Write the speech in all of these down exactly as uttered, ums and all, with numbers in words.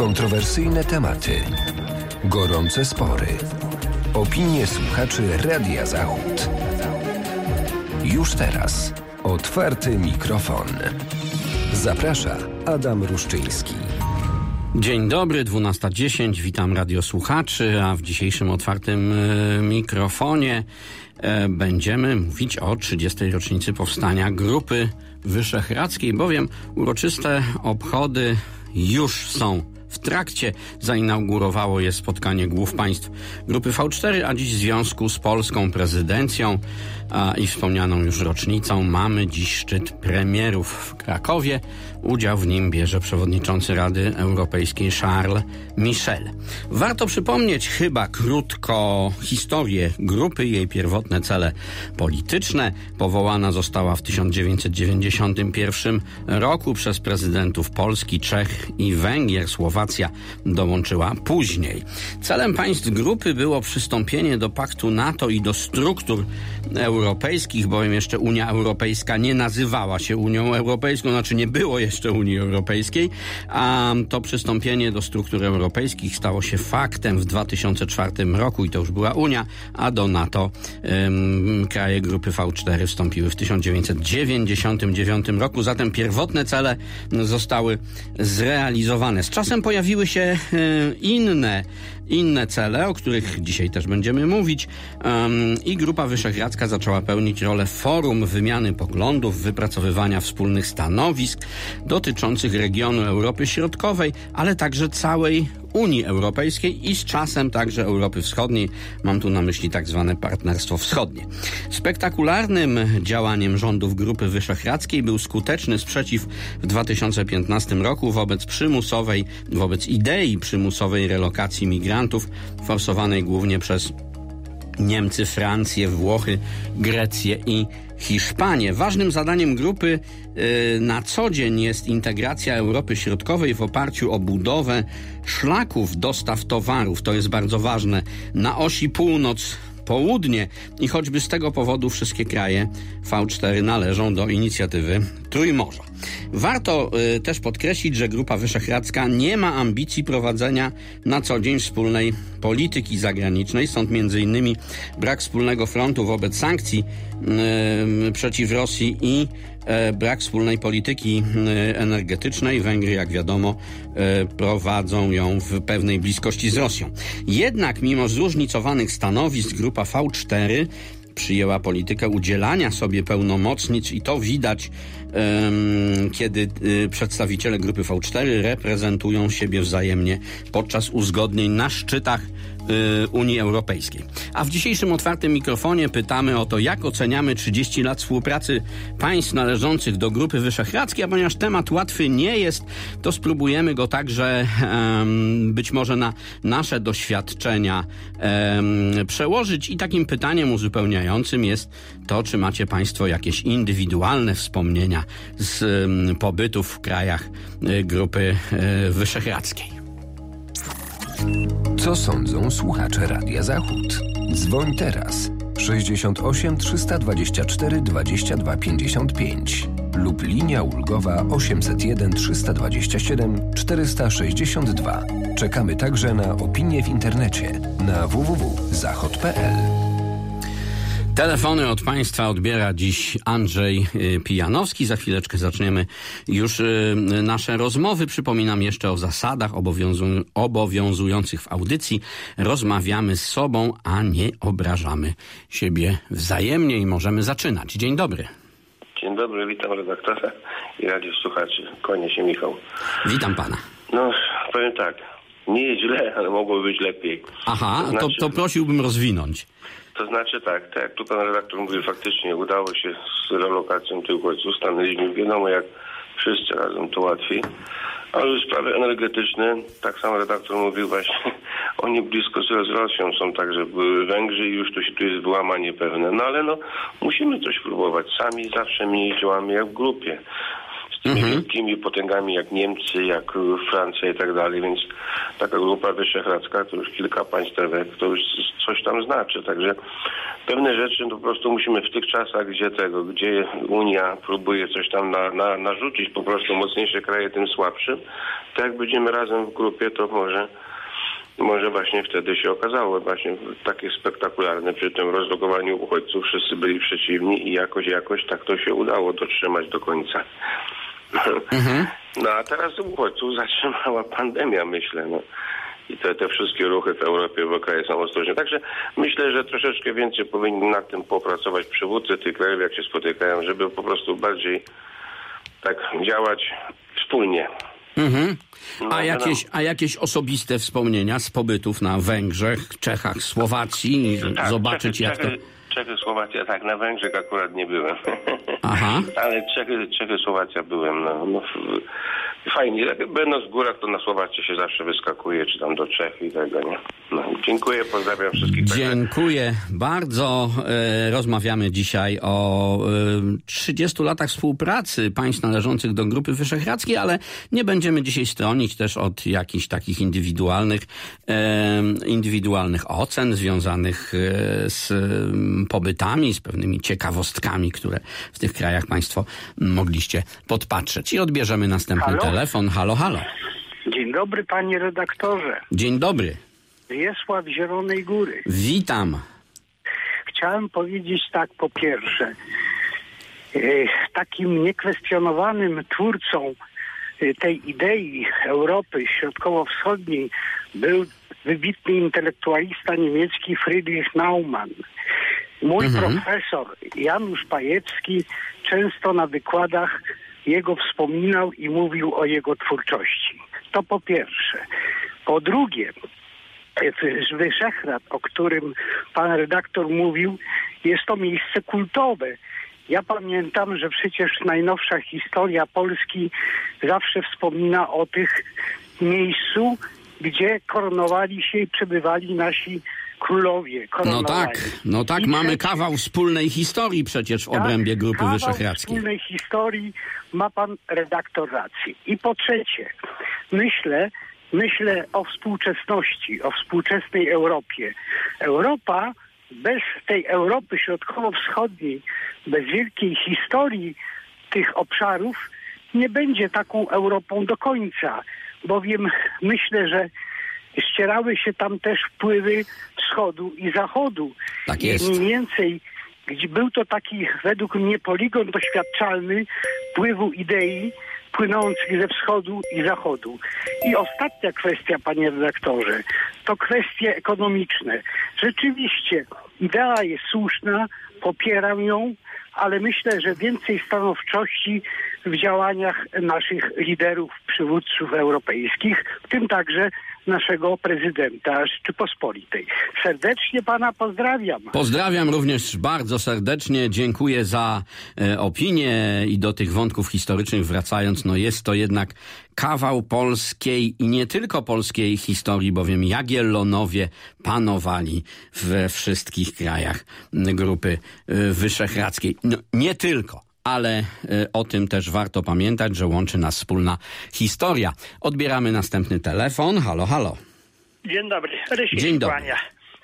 Kontrowersyjne tematy, gorące spory, opinie słuchaczy Radia Zachód. Już teraz otwarty mikrofon. Zaprasza Adam Ruszczyński. Dzień dobry, dwunasta dziesięć, witam radiosłuchaczy, a w dzisiejszym otwartym e, mikrofonie e, będziemy mówić o trzydziestej rocznicy powstania Grupy Wyszehradzkiej, bowiem uroczyste obchody już są w trakcie. Zainaugurowało je spotkanie głów państw Grupy V cztery, a dziś w związku z polską prezydencją a, i wspomnianą już rocznicą mamy dziś szczyt premierów w Krakowie. Udział w nim bierze przewodniczący Rady Europejskiej Charles Michel. Warto przypomnieć chyba krótko historię grupy, jej pierwotne cele polityczne. Powołana została w tysiąc dziewięćset dziewięćdziesiątym pierwszym roku przez prezydentów Polski, Czech i Węgier. Słowacja dołączyła później. Celem państw grupy było przystąpienie do paktu NATO i do struktur europejskich, bowiem jeszcze Unia Europejska nie nazywała się Unią Europejską, znaczy nie było jeszcze Unii Europejskiej, a to przystąpienie do struktur europejskich stało się faktem w dwa tysiące czwartym roku i to już była Unia, a do NATO um, kraje grupy V cztery wstąpiły w tysiąc dziewięćset dziewięćdziesiątym dziewiątym roku, zatem pierwotne cele zostały zrealizowane. Z czasem pojawiły się um, inne inne cele, o których dzisiaj też będziemy mówić, um, i Grupa Wyszehradzka zaczęła pełnić rolę forum wymiany poglądów, wypracowywania wspólnych stanowisk dotyczących regionu Europy Środkowej, ale także całej Unii Europejskiej i z czasem także Europy Wschodniej. Mam tu na myśli tak zwane Partnerstwo Wschodnie. Spektakularnym działaniem rządów Grupy Wyszehradzkiej był skuteczny sprzeciw w dwa tysiące piętnastym roku wobec przymusowej, wobec idei przymusowej relokacji migrantów, forsowanej głównie przez Niemcy, Francję, Włochy, Grecję i Hiszpanię. Ważnym zadaniem grupy yy, na co dzień jest integracja Europy Środkowej w oparciu o budowę szlaków dostaw towarów. To jest bardzo ważne. Na osi północ-południe i choćby z tego powodu wszystkie kraje V cztery należą do inicjatywy Trójmorza. Warto y, też podkreślić, że Grupa Wyszehradzka nie ma ambicji prowadzenia na co dzień wspólnej polityki zagranicznej. Stąd między innymi brak wspólnego frontu wobec sankcji y, przeciw Rosji i y, brak wspólnej polityki y, energetycznej. Węgry, jak wiadomo, y, prowadzą ją w pewnej bliskości z Rosją. Jednak mimo zróżnicowanych stanowisk Grupa V cztery przyjęła politykę udzielania sobie pełnomocnictw i to widać, um, kiedy y, przedstawiciele Grupy V cztery reprezentują siebie wzajemnie podczas uzgodnień na szczytach y, Unii Europejskiej. A w dzisiejszym otwartym mikrofonie pytamy o to, jak oceniamy trzydzieści lat współpracy państw należących do Grupy Wyszehradzkiej, a ponieważ temat łatwy nie jest, to spróbujemy go także um, być może na nasze doświadczenia um, przełożyć i takim pytaniem uzupełniającym jest to, czy macie Państwo jakieś indywidualne wspomnienia z um, pobytu w krajach y, Grupy y, Wyszehradzkiej. Co sądzą słuchacze Radia Zachód? Dzwoń teraz sześćdziesiąt osiem trzysta dwadzieścia cztery dwadzieścia dwa pięćdziesiąt pięć lub linia ulgowa osiemset jeden trzysta dwadzieścia siedem czterysta sześćdziesiąt dwa. Czekamy także na opinie w internecie na w w w kropka zachod kropka p l. Telefony od Państwa odbiera dziś Andrzej Pijanowski. Za chwileczkę zaczniemy już nasze rozmowy. Przypominam jeszcze o zasadach obowiązu- obowiązujących w audycji. Rozmawiamy z sobą, a nie obrażamy siebie wzajemnie i możemy zaczynać. Dzień dobry. Dzień dobry, witam redaktora i radiosłuchaczy. Kłania się Michał. Witam pana. No, powiem tak, nie jest źle, ale mogłoby być lepiej. Aha, to, znaczy, to, to prosiłbym rozwinąć. To znaczy tak, tak jak tu pan redaktor mówił, faktycznie udało się z relokacją tych uchodźców. Stanęliśmy, wiadomo, jak wszyscy razem to łatwiej. Ale już sprawy energetyczne, tak samo redaktor mówił właśnie, oni blisko z Rosją są, także były Węgrzy i już tu, tu jest wyłamanie pewne. No ale no, musimy coś próbować. Sami zawsze mniej działamy jak w grupie. z wielkimi potęgami jak Niemcy, jak Francja i tak dalej, więc taka grupa wyszehradzka to już kilka państw, to już coś tam znaczy, także pewne rzeczy no, po prostu musimy w tych czasach, gdzie tego, gdzie Unia próbuje coś tam na, na, narzucić po prostu mocniejsze kraje tym słabszym, to jak będziemy razem w grupie, to może Może właśnie wtedy się okazało właśnie takie spektakularne przy tym rozlokowaniu uchodźców. Wszyscy byli przeciwni i jakoś, jakoś tak to się udało dotrzymać do końca. Mhm. No a teraz uchodźców zatrzymała pandemia, myślę. No. I te, te wszystkie ruchy w Europie, bo kraje są ostrożne. Także myślę, że troszeczkę więcej powinni nad tym popracować przywódcy tych krajów, jak się spotykają, żeby po prostu bardziej tak działać wspólnie. Mhm. No, a, jakieś, a jakieś osobiste wspomnienia z pobytów na Węgrzech, Czechach, Słowacji? Tak, zobaczyć Czechy, jak to... Czechy, Czechy, Słowacja, tak, na Węgrzech akurat nie byłem. Aha. Ale Czechy, Czechy, Słowacja byłem. No, no, fajnie. Będąc w górach, to na Słowację się zawsze wyskakuje, czy tam do Czech i tego, nie? No, dziękuję, pozdrawiam wszystkich. Dziękuję bardzo. E, rozmawiamy dzisiaj o e, trzydziestu latach współpracy państw należących do Grupy Wyszehradzkiej, ale nie będziemy dzisiaj stronić też od jakichś takich indywidualnych, e, indywidualnych ocen związanych e, z pobytami, z pewnymi ciekawostkami, które w tych krajach państwo mogliście podpatrzeć. I odbierzemy następny halo? telefon. Halo, halo. Dzień dobry, panie redaktorze. Dzień dobry. Wiesław Zielonej Góry. Witam. Chciałem powiedzieć tak, po pierwsze, takim niekwestionowanym twórcą tej idei Europy Środkowo-Wschodniej był wybitny intelektualista niemiecki Friedrich Naumann. Mój mhm. profesor Janusz Pajecki często na wykładach jego wspominał i mówił o jego twórczości. To po pierwsze. Po drugie, Wyszehrad, o którym pan redaktor mówił, jest to miejsce kultowe. Ja pamiętam, że przecież najnowsza historia Polski zawsze wspomina o tych miejscu, gdzie koronowali się i przebywali nasi królowie. No tak, no tak, I mamy przecież, kawał wspólnej historii przecież w tak, obrębie Grupy kawał Wyszehradzkiej. wspólnej historii, ma pan redaktor rację. I po trzecie, myślę, myślę o współczesności, o współczesnej Europie. Europa bez tej Europy Środkowo-Wschodniej, bez wielkiej historii tych obszarów nie będzie taką Europą do końca, bowiem myślę, że ścierały się tam też wpływy wschodu i zachodu. Tak jest. I mniej więcej, gdzie był to taki według mnie poligon doświadczalny wpływu idei płynących ze wschodu i zachodu. I ostatnia kwestia, panie redaktorze, to kwestie ekonomiczne. Rzeczywiście idea jest słuszna, popieram ją, ale myślę, że więcej stanowczości w działaniach naszych liderów, przywódców europejskich, w tym także naszego prezydenta Rzeczypospolitej. Serdecznie pana pozdrawiam. Pozdrawiam również bardzo serdecznie. Dziękuję za e, opinię i do tych wątków historycznych wracając, no jest to jednak kawał polskiej i nie tylko polskiej historii, bowiem Jagiellonowie panowali we wszystkich krajach Grupy Wyszehradzkiej. No, nie tylko. Ale y, o tym też warto pamiętać, że łączy nas wspólna historia. Odbieramy następny telefon. Halo, halo. Dzień dobry. Rysiek Dzień dobry. Kłania.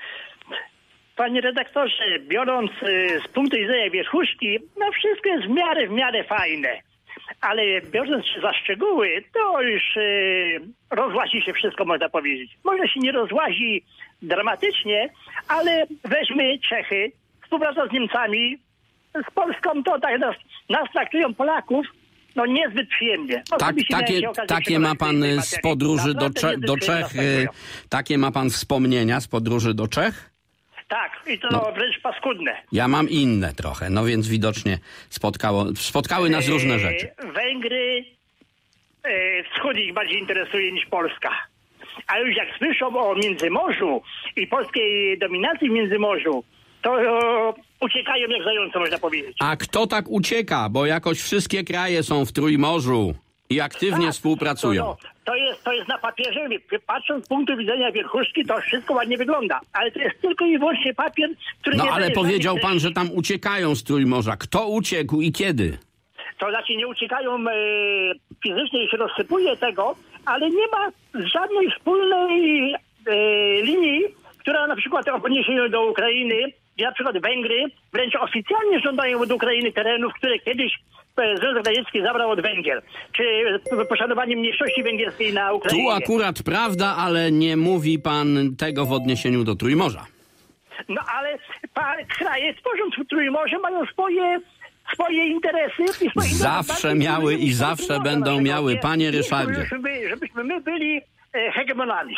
Panie redaktorze, biorąc y, z punktu widzenia wierzchuszki, no wszystko jest w miarę, w miarę fajne. Ale biorąc się za szczegóły, to już y, rozłazi się wszystko, można powiedzieć. Może się nie rozłazi dramatycznie, ale weźmy Czechy, współpraca z Niemcami, z Polską to tak nas, nas traktują Polaków no niezbyt przyjemnie. Tak, takie takie ma pan z podróży do, Cze do Czech, takie ma pan wspomnienia z podróży do Czech? Tak, i to no, wręcz paskudne. Ja mam inne trochę, no więc widocznie spotkało, spotkały nas różne rzeczy. Węgry, e, wschód ich bardziej interesuje niż Polska. A już jak słyszą o Międzymorzu i polskiej dominacji w Międzymorzu, to o, uciekają jak zające, można powiedzieć. A kto tak ucieka? Bo jakoś wszystkie kraje są w Trójmorzu i aktywnie tak, współpracują. To, no, to, jest, to jest na papierze. Patrząc z punktu widzenia wierchuszki, to wszystko ładnie wygląda. Ale to jest tylko i wyłącznie papier, który... No nie ale powiedział żadnych... pan, że tam uciekają z Trójmorza. Kto uciekł i kiedy? to znaczy nie uciekają e, fizycznie i się rozsypuje tego, ale nie ma żadnej wspólnej e, linii, która na przykład odniesie się do Ukrainy, gdzie na przykład Węgry wręcz oficjalnie żądają od Ukrainy terenów, które kiedyś Związek Radziecki zabrał od Węgier, czy poszanowanie mniejszości węgierskiej na Ukrainie. Tu akurat prawda, ale nie mówi pan tego w odniesieniu do Trójmorza. No ale pa, kraje tworząc Trójmorze mają swoje, swoje interesy. I swoje zawsze interesy miały i zawsze będą naszego, miały, panie Ryszardzie. Żebyśmy, żebyśmy my byli e, hegemonami.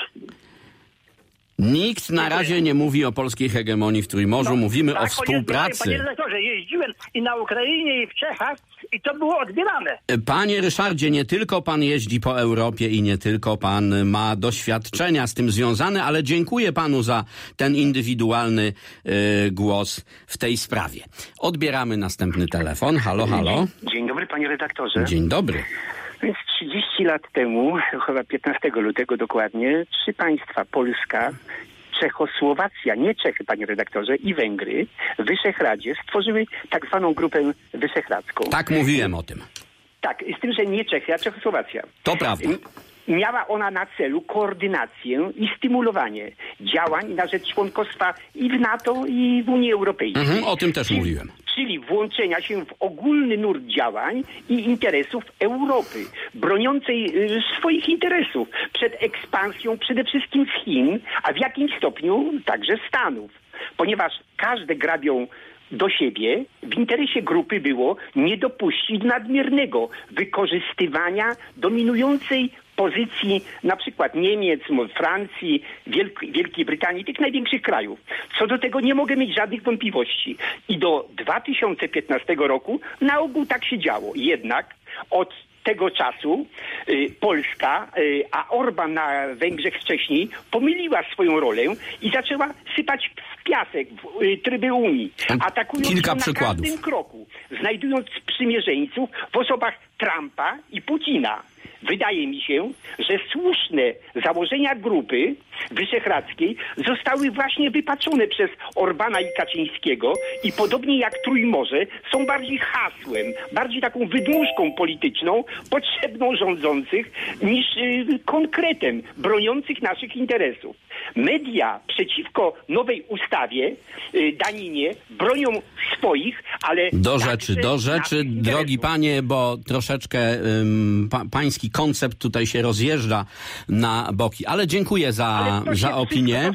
Nikt na razie nie mówi o polskiej hegemonii w Trójmorzu, no, mówimy tak, o współpracy. Panie redaktorze, jeździłem i na Ukrainie, i w Czechach i to było odbierane. Panie Ryszardzie, nie tylko pan jeździ po Europie i nie tylko pan ma doświadczenia z tym związane, ale dziękuję panu za ten indywidualny y, głos w tej sprawie. Odbieramy następny telefon. Halo, halo. Dzień dobry, panie redaktorze. Dzień dobry. Więc trzydzieści lat temu, chyba piętnastego lutego dokładnie, trzy państwa, Polska, Czechosłowacja, nie Czechy, panie redaktorze, i Węgry w Wyszehradzie stworzyły tak zwaną grupę wyszehradzką. Tak, mówiłem o tym. Tak, z tym, że nie Czechy, a Czechosłowacja. To prawda. Miała ona na celu koordynację i stymulowanie działań na rzecz członkostwa i w NATO, i w Unii Europejskiej. Mhm, o tym też czyli, mówiłem. Czyli włączenia się w ogólny nurt działań i interesów Europy, broniącej y, swoich interesów przed ekspansją przede wszystkim z Chin, a w jakimś stopniu także Stanów. Ponieważ każde grabią do siebie, w interesie grupy było nie dopuścić nadmiernego wykorzystywania dominującej pozycji na przykład Niemiec, Francji, Wielk- Wielkiej Brytanii, tych największych krajów. Co do tego nie mogę mieć żadnych wątpliwości. I do dwa tysiące piętnastego roku na ogół tak się działo. Jednak od tego czasu y, Polska, y, a Orban na Węgrzech wcześniej, pomyliła swoją rolę i zaczęła sypać w piasek w y, tryby Unii, atakując Kilka ją na przykładów. każdym kroku, znajdując sprzymierzeńców w osobach Trumpa i Putina. Wydaje mi się, że słuszne założenia grupy wyszehradzkiej zostały właśnie wypaczone przez Orbana i Kaczyńskiego i podobnie jak Trójmorze są bardziej hasłem, bardziej taką wydmuszką polityczną potrzebną rządzących niż y, konkretem broniących naszych interesów. Media przeciwko nowej ustawie, y, daninie, bronią swoich, ale... Do rzeczy, do rzeczy, drogi panie, bo troszeczkę ym, pa, pański koncept tutaj się rozjeżdża na boki. Ale dziękuję za, za opinię.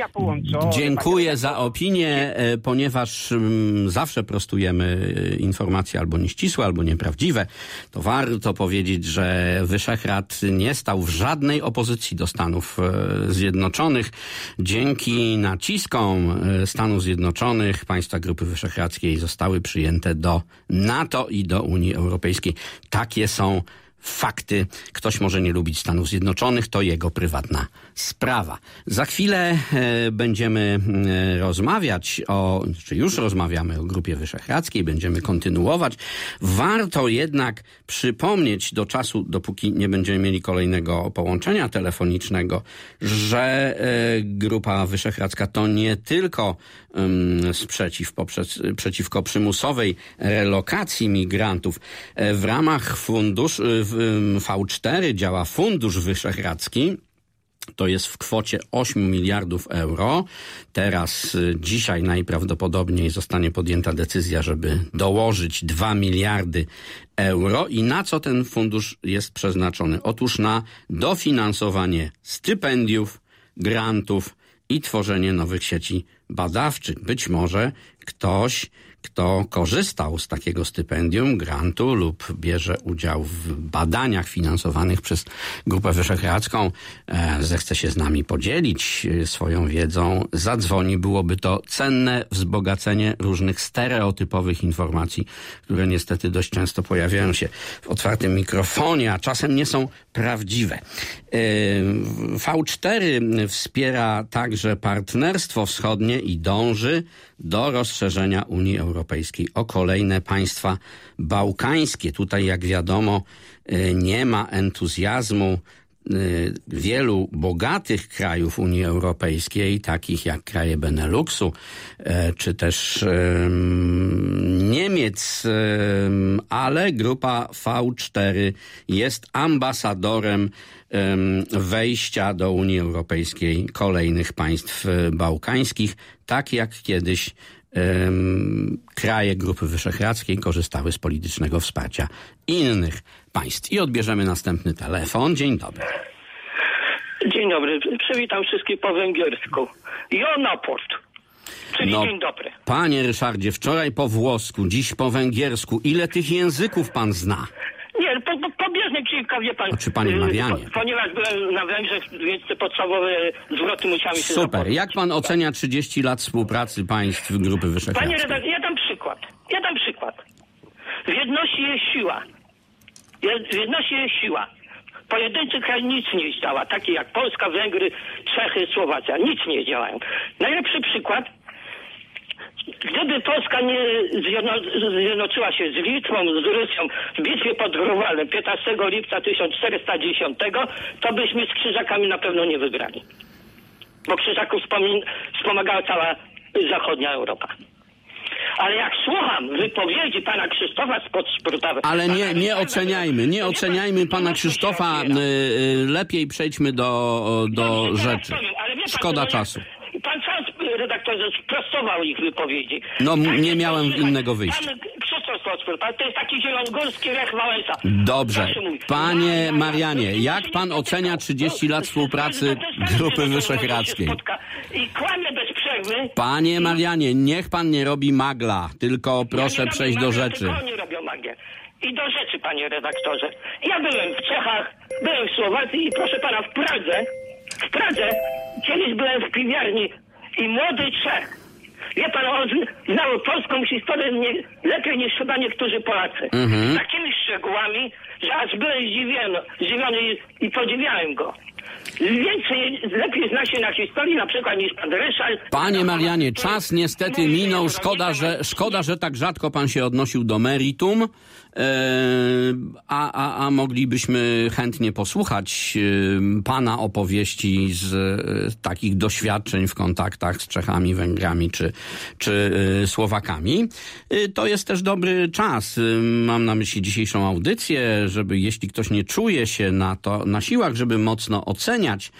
Dziękuję za opinię, ponieważ ym, zawsze prostujemy informacje albo nieścisłe, albo nieprawdziwe. To warto powiedzieć, że Wyszehrad nie stał w żadnej opozycji do Stanów Zjednoczonych. Dzięki naciskom Stanów Zjednoczonych państwa Grupy Wyszehradzkiej zostały przyjęte do NATO i do Unii Europejskiej. Takie są fakty. Ktoś może nie lubić Stanów Zjednoczonych, to jego prywatna sprawa. Za chwilę e, będziemy e, rozmawiać o, czy już rozmawiamy o Grupie Wyszehradzkiej, będziemy kontynuować. Warto jednak przypomnieć do czasu, dopóki nie będziemy mieli kolejnego połączenia telefonicznego, że e, Grupa Wyszehradzka to nie tylko um, sprzeciw poprzez, przeciwko przymusowej relokacji migrantów. E, w ramach fundusz V cztery działa Fundusz Wyszehradzki. To jest w kwocie ośmiu miliardów euro. Teraz, dzisiaj najprawdopodobniej zostanie podjęta decyzja, żeby dołożyć dwa miliardy euro. I na co ten fundusz jest przeznaczony? Otóż na dofinansowanie stypendiów, grantów i tworzenie nowych sieci badawczych. Być może ktoś, kto korzystał z takiego stypendium, grantu lub bierze udział w badaniach finansowanych przez Grupę Wyszehradzką, e, zechce się z nami podzielić swoją wiedzą, zadzwoni. Byłoby to cenne wzbogacenie różnych stereotypowych informacji, które niestety dość często pojawiają się w otwartym mikrofonie, a czasem nie są prawdziwe. E, V cztery wspiera także Partnerstwo Wschodnie i dąży do rozszerzenia Unii Europejskiej o kolejne państwa bałkańskie. Tutaj, jak wiadomo, nie ma entuzjazmu wielu bogatych krajów Unii Europejskiej, takich jak kraje Beneluxu, czy też Niemiec, ale grupa V cztery jest ambasadorem wejścia do Unii Europejskiej kolejnych państw bałkańskich, tak jak kiedyś kraje Grupy Wyszehradzkiej korzystały z politycznego wsparcia innych państw. I odbierzemy następny telefon. Dzień dobry. Dzień dobry. Przywitam wszystkich po węgiersku. Jonaport. Czyli no, dzień dobry. Panie Ryszardzie, wczoraj po włosku, dziś po węgiersku. Ile tych języków pan zna? Nie, po, po, pobieżnie kilka, wie pan. A czy panie Marianie? Po, ponieważ byłem na Węgrzech, więc te podstawowe zwroty musiałem się Super. zapoznać. Jak pan ocenia trzydzieści lat współpracy państw Grupy Wyszehradzkiej? Panie redaktorze, ja dam przykład. Ja dam przykład. W jedności jest siła. W jedności jest siła. Pojedynczy kraj nic nie zdziała, takie jak Polska, Węgry, Czechy, Słowacja. Nic nie działają. Najlepszy przykład. Gdyby Polska nie zjedno, zjednoczyła się z Litwą, z Rosją w bitwie pod Grunwaldem piętnastego lipca tysiąc czterysta dziesiątego, to byśmy z Krzyżakami na pewno nie wygrali. Bo Krzyżaków wspomin- wspomagała cała zachodnia Europa. Ale jak słucham wypowiedzi pana Krzysztofa spod Sprudawy... Ale nie, nie oceniajmy, nie oceniajmy pana Krzysztofa. Lepiej przejdźmy do, do rzeczy. Szkoda czasu. Pan sam, redaktorze, sprostował ich wypowiedzi. No, nie miałem innego wyjścia. Pan Krzysztof Spod to jest taki zielongórski Lech Wałęsa. Dobrze. Panie Marianie, jak pan ocenia trzydzieści lat współpracy Grupy Wyszehradzkiej? I kłamie bez przerwy. Panie Marianie, niech pan nie robi magla, tylko proszę ja przejść do rzeczy. Tylko oni robią magię. I do rzeczy, panie redaktorze. Ja byłem w Czechach, byłem w Słowacji i proszę pana w Pradze, w Pradze kiedyś byłem w piwiarni i młody Czech, wie pan, on znał polską historię nie, lepiej niż chyba niektórzy Polacy. Mhm. Takimi szczegółami, że aż byłem zdziwiony, zdziwiony i, i podziwiałem go. Więcej, lepiej zna się na historii na przykład niż pan Ryszard. Panie Marianie, czas niestety minął. Szkoda, że, szkoda, że tak rzadko pan się odnosił do meritum, a, a, a moglibyśmy chętnie posłuchać pana opowieści z takich doświadczeń w kontaktach z Czechami, Węgrami czy, czy Słowakami. To jest też dobry czas. Mam na myśli dzisiejszą audycję, żeby jeśli ktoś nie czuje się na to, na siłach, żeby mocno oceniać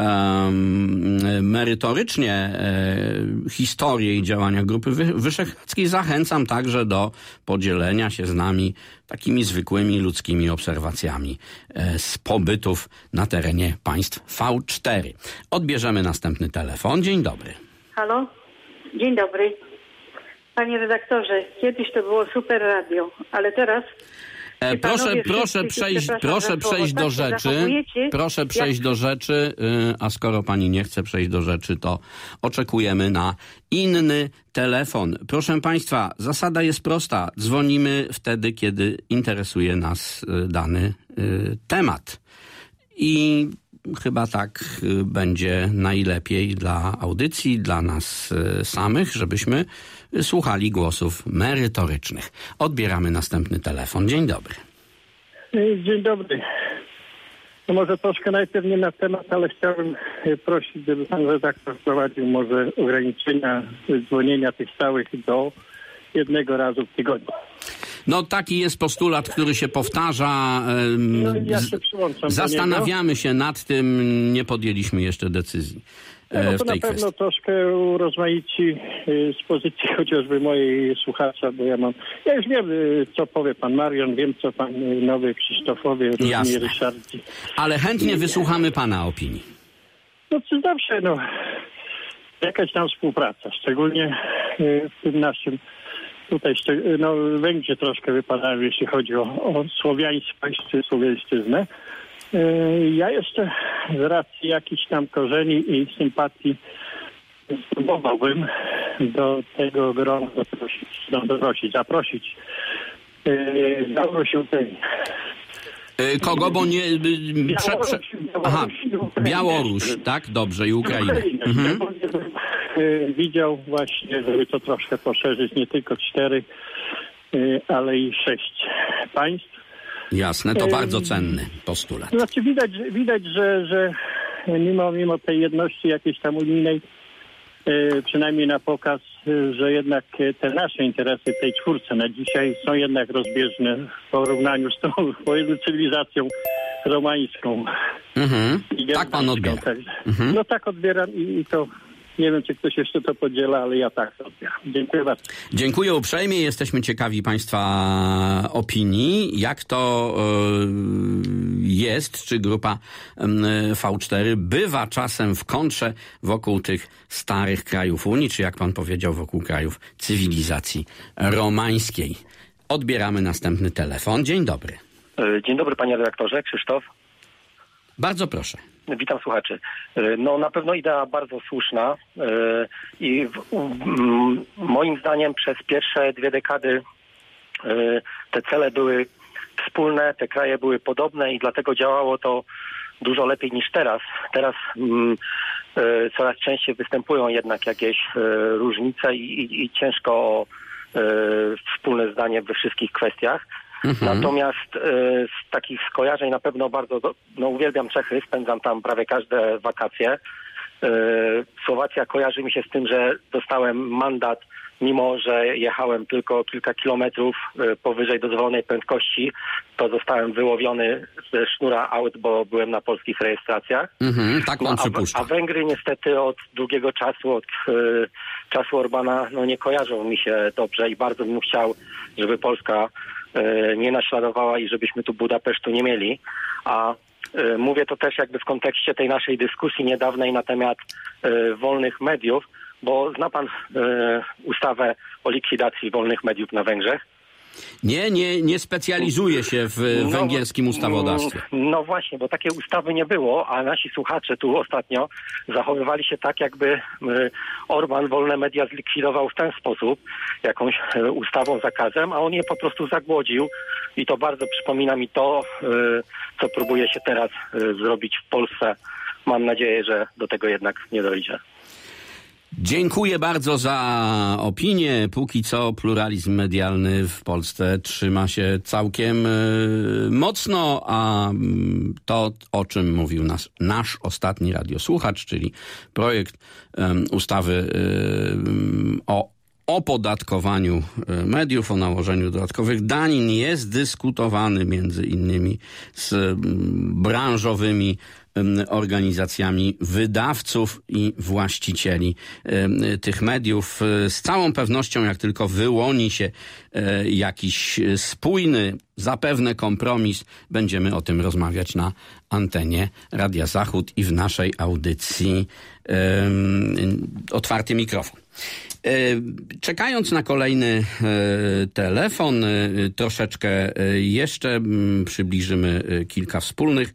um, merytorycznie e, historię i działania Grupy Wyszehradzkiej, zachęcam także do podzielenia się z nami takimi zwykłymi ludzkimi obserwacjami e, z pobytów na terenie państw V cztery. Odbierzemy następny telefon. Dzień dobry. Halo? Dzień dobry. Panie redaktorze, kiedyś to było super radio, ale teraz... E, proszę, proszę przejść, proszę przejść do rzeczy. Proszę przejść do rzeczy, a skoro pani nie chce przejść do rzeczy, to oczekujemy na inny telefon. Proszę państwa, zasada jest prosta. Dzwonimy wtedy, kiedy interesuje nas dany temat. I chyba tak będzie najlepiej dla audycji, dla nas samych, żebyśmy słuchali głosów merytorycznych. Odbieramy następny telefon. Dzień dobry. Dzień dobry. No może troszkę najpierw nie na temat, ale chciałbym prosić, żeby pan redaktor wprowadził może ograniczenia dzwonienia tych stałych do jednego razu w tygodniu. No taki jest postulat, który się powtarza. No, ja się przyłączam Zastanawiamy się nad tym, nie podjęliśmy jeszcze decyzji no, no to w tej na pewno kwestii. troszkę urozmaici z pozycji chociażby mojej słuchacza, bo ja mam... Ja już wiem, co powie pan Marian, wiem, co pan nowy Krzysztofowie, różni Ryszardzi. Ale chętnie wysłuchamy pana opinii. No to zawsze, no, jakaś tam współpraca, szczególnie w tym naszym... Tutaj no, Węgrzy troszkę wypadają, jeśli chodzi o, o słowiaństwo czy słowiańszczyznę. Ja jeszcze z racji jakichś tam korzeni i sympatii spróbowałbym do tego grona zaprosić, no, zaprosić, zaprosić Białoruś tej. Kogo, bo nie... Prze, prze, aha, Białoruś, tak? Dobrze, i Ukrainę. Mhm. Widział właśnie, żeby to troszkę poszerzyć, nie tylko cztery, ale i sześć państw. Jasne, to bardzo cenny postulat. Znaczy widać, widać że, że mimo, mimo tej jedności jakiejś tam unijnej, przynajmniej na pokaz, że jednak te nasze interesy w tej czwórce na dzisiaj są jednak rozbieżne w porównaniu z tą cywilizacją romańską. Mhm. Tak pan odbiera. Mhm. No tak odbieram i, i to nie wiem, czy ktoś jeszcze to podziela, ale ja tak odbieram. Dziękuję bardzo. Dziękuję uprzejmie. Jesteśmy ciekawi państwa opinii. Jak to y, jest? Czy grupa y, V cztery bywa czasem w kontrze wokół tych starych krajów Unii, czy jak pan powiedział, wokół krajów cywilizacji romańskiej? Odbieramy następny telefon. Dzień dobry. Dzień dobry, panie redaktorze. Krzysztof. Bardzo proszę. Witam słuchaczy. No na pewno idea bardzo słuszna i w, moim zdaniem przez pierwsze dwie dekady te cele były wspólne, te kraje były podobne i dlatego działało to dużo lepiej niż teraz. Teraz coraz częściej występują jednak jakieś różnice i, i, i ciężko o wspólne zdanie we wszystkich kwestiach. Mhm. Natomiast y, z takich skojarzeń na pewno bardzo, do, no uwielbiam Czechy, spędzam tam prawie każde wakacje. Y, Słowacja kojarzy mi się z tym, że dostałem mandat, mimo że jechałem tylko kilka kilometrów y, powyżej dozwolonej prędkości, to zostałem wyłowiony ze sznura aut, bo byłem na polskich rejestracjach. Mhm, tak pan no, przypuszcza. A, a Węgry niestety od długiego czasu, od y, czasu Orbana, no nie kojarzą mi się dobrze i bardzo bym chciał, żeby Polska nie naśladowała i żebyśmy tu Budapesztu nie mieli. A y, mówię to też jakby w kontekście tej naszej dyskusji niedawnej na temat y, wolnych mediów, bo zna pan y, ustawę o likwidacji wolnych mediów na Węgrzech? Nie, nie, nie specjalizuje się w no, węgierskim ustawodawstwie. No właśnie, bo takiej ustawy nie było, a nasi słuchacze tu ostatnio zachowywali się tak, jakby Orban wolne media zlikwidował w ten sposób, jakąś ustawą, zakazem, a on je po prostu zagłodził i to bardzo przypomina mi to, co próbuje się teraz zrobić w Polsce. Mam nadzieję, że do tego jednak nie dojdzie. Dziękuję bardzo za opinię. Póki co pluralizm medialny w Polsce trzyma się całkiem y, mocno, a y, to, o czym mówił nas, nasz ostatni radiosłuchacz, czyli projekt y, ustawy y, o opodatkowaniu mediów, o nałożeniu dodatkowych danin jest dyskutowany między innymi z branżowymi organizacjami wydawców i właścicieli tych mediów. Z całą pewnością, jak tylko wyłoni się jakiś spójny, zapewne kompromis, będziemy o tym rozmawiać na antenie Radia Zachód i w naszej audycji um, Otwarty Mikrofon. Czekając na kolejny telefon, troszeczkę jeszcze przybliżymy kilka wspólnych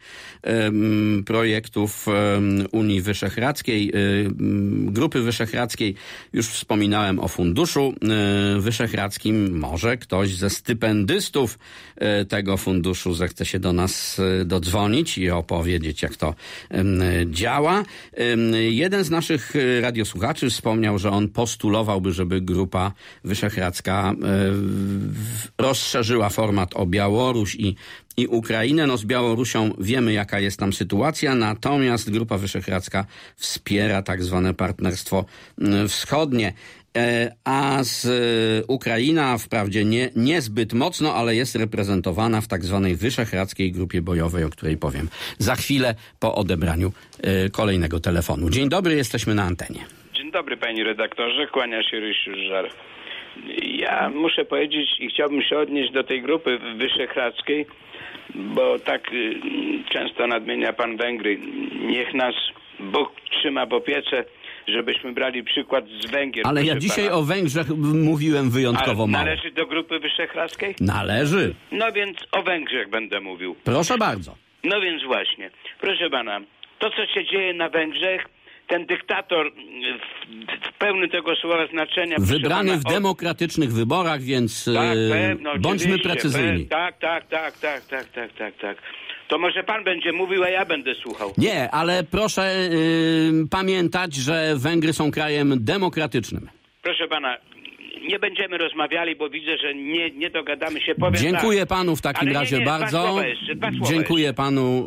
projektów Unii Wyszehradzkiej, Grupy Wyszehradzkiej. Już wspominałem o Funduszu Wyszehradzkim. Może ktoś ze stypendystów tego funduszu zechce się do nas dodzwonić i opowiedzieć, jak to działa. Jeden z naszych radiosłuchaczy wspomniał, że on postulowałby, żeby Grupa Wyszehradzka rozszerzyła format o Białoruś i, i Ukrainę. No z Białorusią wiemy, jaka jest tam sytuacja, natomiast Grupa Wyszehradzka wspiera tak zwane partnerstwo wschodnie. A z Ukraina wprawdzie nie, niezbyt mocno, ale jest reprezentowana w tak zwanej Wyszehradzkiej Grupie Bojowej, o której powiem za chwilę po odebraniu kolejnego telefonu. Dzień dobry, jesteśmy na antenie. Dzień dobry, panie redaktorze, kłania się Rysiu Żar. Ja muszę powiedzieć i chciałbym się odnieść do tej Grupy Wyszehradzkiej, bo tak y, często nadmienia pan Węgry. Niech nas Bóg trzyma w opiece, żebyśmy brali przykład z Węgier. Ale ja dzisiaj pana. o Węgrzech mówiłem wyjątkowo mało. Należy do Grupy Wyszehradzkiej? Należy. No więc o Węgrzech będę mówił. Proszę bardzo. No więc właśnie. Proszę pana, to co się dzieje na Węgrzech, ten dyktator w, w pełnym tego słowa znaczenia... Wybrany pana, w demokratycznych wyborach, więc tak, pewno, bądźmy precyzyjni. Pe, tak, tak, tak, tak, tak, tak, tak, tak. To może pan będzie mówił, a ja będę słuchał. Nie, ale proszę yy, pamiętać, że Węgry są krajem demokratycznym. Proszę pana, nie będziemy rozmawiali, bo widzę, że nie, nie dogadamy się. Powiem Dziękuję tak. panu w takim Ale razie nie, nie, bardzo. Dwa słowa jeszcze, dwa słowa Dziękuję jeszcze. panu.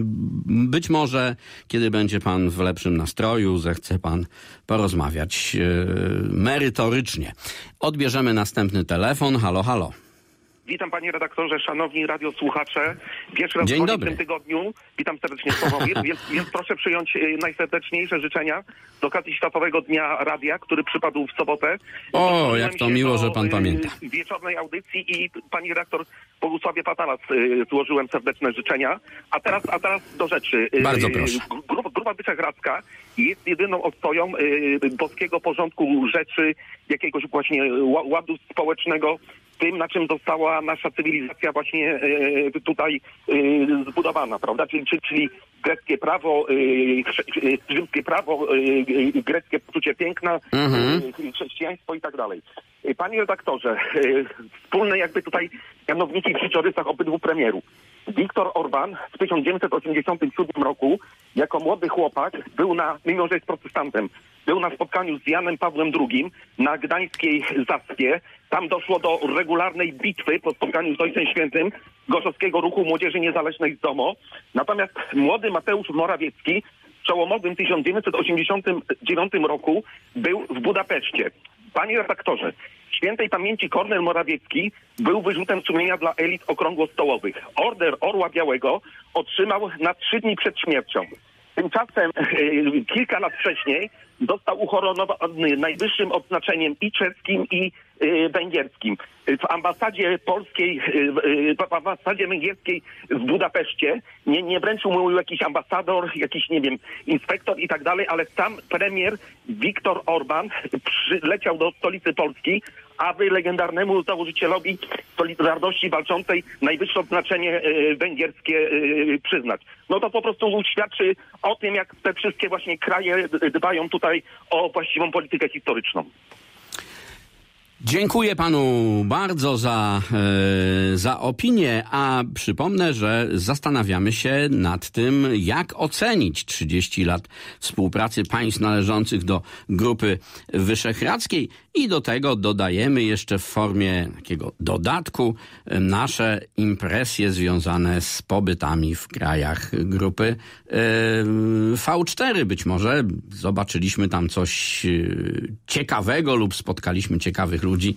Być może, kiedy będzie pan w lepszym nastroju, zechce pan porozmawiać merytorycznie. Odbierzemy następny telefon. Halo, halo. Witam panie redaktorze, szanowni radiosłuchacze. Pierwszy raz Dzień w dobry. tym tygodniu. Witam serdecznie Sławomir, więc, więc proszę przyjąć najserdeczniejsze życzenia z okazji Światowego Dnia Radia, który przypadł w sobotę. O, Dołożyłem jak to się miło, do, że pan pamięta. wieczornej audycji i pani redaktor Bogusławie Patalas złożyłem serdeczne życzenia. A teraz, a teraz do rzeczy. Bardzo proszę. Grupa, Grupa Wyszehradzka jest jedyną odstoją boskiego porządku rzeczy, jakiegoś właśnie ładu społecznego, tym, na czym została nasza cywilizacja właśnie e, tutaj e, zbudowana, prawda? Czyli, czyli, czyli greckie prawo, e, rzymskie prawo, e, greckie poczucie piękna, Mhm. e, chrześcijaństwo i tak dalej. E, Panie redaktorze, e, wspólne jakby tutaj mianowniki w życiorysach obydwu premierów. Viktor Orban w tysiąc dziewięćset osiemdziesiątym siódmym roku jako młody chłopak był na, mimo że jest protestantem, był na spotkaniu z Janem Pawłem drugim na gdańskiej Zaspie. Tam doszło do regularnej bitwy po spotkaniu z Ojcem Świętym Gorzowskiego Ruchu Młodzieży Niezależnej z Domo. Natomiast młody Mateusz Morawiecki w przełomowym tysiąc dziewięćset osiemdziesiątym dziewiątym roku był w Budapeszcie. Panie redaktorze, świętej pamięci Kornel Morawiecki był wyrzutem sumienia dla elit okrągłostołowych. Order Orła Białego otrzymał na trzy dni przed śmiercią. Tymczasem e, kilka lat wcześniej został uhonorowany najwyższym odznaczeniem i czeskim, i e, węgierskim. W ambasadzie polskiej, e, w ambasadzie węgierskiej w Budapeszcie nie, nie wręczył mu jakiś ambasador, jakiś, nie wiem, inspektor i tak dalej, ale sam premier Viktor Orban przyleciał do stolicy Polski, aby legendarnemu założycielowi Solidarności Walczącej najwyższe odznaczenie e, węgierskie e, przyznać. No to po prostu świadczy o tym, jak te wszystkie właśnie kraje dbają tutaj o właściwą politykę historyczną. Dziękuję panu bardzo za, e, za opinię, a przypomnę, że zastanawiamy się nad tym, jak ocenić trzydzieści lat współpracy państw należących do Grupy Wyszehradzkiej i do tego dodajemy jeszcze w formie takiego dodatku nasze impresje związane z pobytami w krajach Grupy e, V cztery. Być może zobaczyliśmy tam coś ciekawego lub spotkaliśmy ciekawych ludzi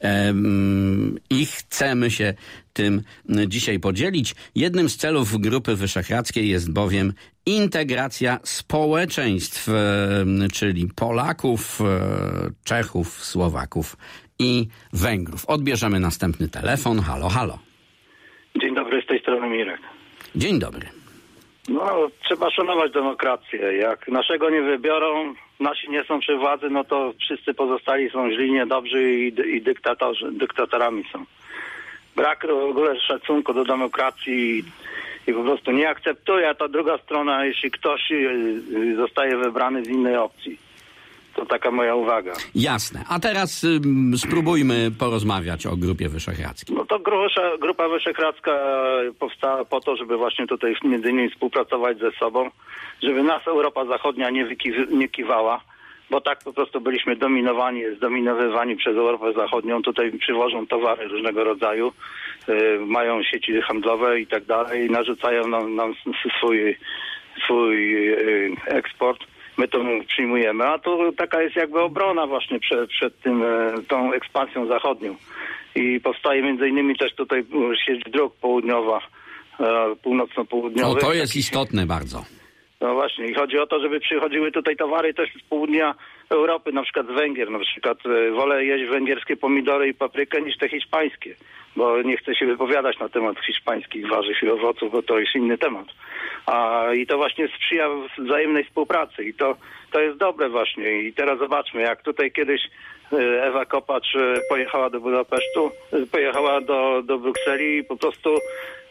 i chcemy się tym dzisiaj podzielić. Jednym z celów Grupy Wyszehradzkiej jest bowiem integracja społeczeństw, czyli Polaków, Czechów, Słowaków i Węgrów. Odbierzemy następny telefon. Halo, halo. Dzień dobry, z tej strony Mirek. Dzień dobry. No, trzeba szanować demokrację. Jak naszego nie wybiorą, nasi nie są przy władzy, no to wszyscy pozostali są źli, niedobrzy i, i dyktatorzy, dyktatorami są. Brak w ogóle szacunku do demokracji i, i po prostu nie akceptuje, a ta druga strona, jeśli ktoś y, zostaje wybrany z innej opcji. To taka moja uwaga. Jasne. A teraz y, spróbujmy porozmawiać o Grupie Wyszehradzkiej. No to Grupa, Grupa Wyszehradzka powstała po to, żeby właśnie tutaj między innymi współpracować ze sobą, żeby nas Europa Zachodnia nie, wyki- nie kiwała, bo tak po prostu byliśmy dominowani, zdominowywani przez Europę Zachodnią. Tutaj przywożą towary różnego rodzaju, y, mają sieci handlowe i tak dalej i narzucają nam, nam swój, swój y, eksport. My to przyjmujemy, a to taka jest jakby obrona właśnie przed, przed tym, tą ekspansją zachodnią. I powstaje między innymi też tutaj sieć dróg południowa, północno-południowa. No to jest istotne bardzo. No właśnie, i chodzi o to, żeby przychodziły tutaj towary też z południa Europy, na przykład z Węgier. Na przykład wolę jeść węgierskie pomidory i paprykę niż te hiszpańskie, bo nie chcę się wypowiadać na temat hiszpańskich warzyw i owoców, bo to jest inny temat. A i to właśnie sprzyja wzajemnej współpracy i to, to jest dobre właśnie. I teraz zobaczmy, jak tutaj kiedyś Ewa Kopacz pojechała do Budapesztu, pojechała do, do Brukseli i po prostu